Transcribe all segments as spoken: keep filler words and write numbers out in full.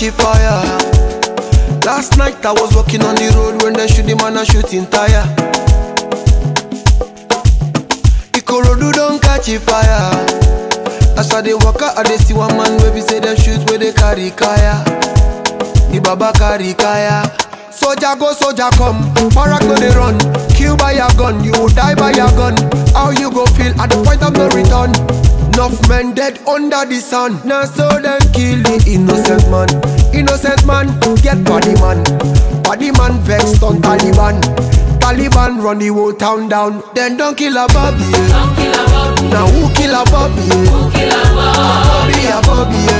a fire. Last night I was walking on the road when they shoot the man a shooting tire. Ikorodu don't catch a fire. As I dey walk out, I dey see one man where we say them shoot where they carry kaya. The baba carry kaya. Soldier go, soldier come, Barak no dey run. Kill by your gun, you will die by your gun. How you go feel at the point of no return? Enough men dead under the sun. Now so them kill the innocent man. Innocent man, get body man. Body man vexed on Taliban. Taliban run the whole town down. Then don't kill a Bobby, yeah. Now who kill a Bobby, yeah? Who kill a Bobby? A Bobby, yeah.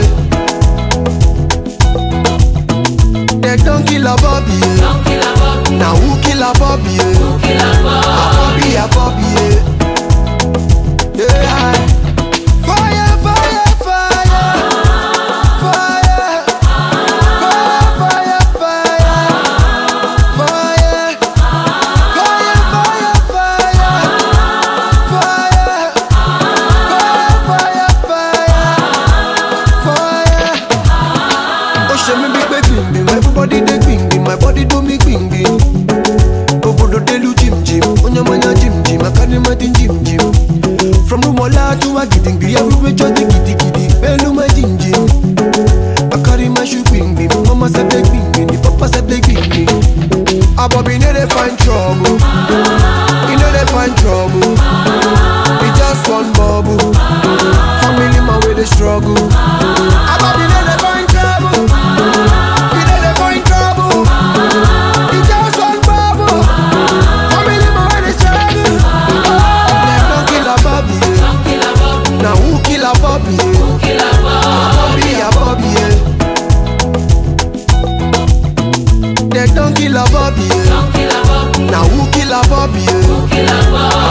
Then don't kill a Bobby, yeah. Now who kill a Bobby, yeah? Who kill a Bobby? A Bobby, yeah. Yeah. Fire, fire, fire. Fire. Fire, fire, fire. Fire. Fire, fire, fire. Fire. Fire, fire, fire. Oh, show me big baby, everybody they bing bing, my body do me bing bing. Obodo delu jim jim, onyamanya jim jim, akani matin jim jim. From Rumola to Agidingbi, everywhere just the giddy giddy. Belu my jim jim. I carry my shoe bing bing, mama said they bing bing, the papa said they bing bing. A Bobby know they find trouble, he know they find trouble. He just one bubble, family man where they struggle. A Bobby know they find trouble, he know they find trouble. He just one bubble, family man where they struggle. Them don't kill a Bobby, yeah. Now who kill a Bobby, yeah? Who kill a Bobby? A Bobby, yeah. They don't kill a Bobby, yeah. Now who kill a Bobby, yeah? Who kill a Bobby?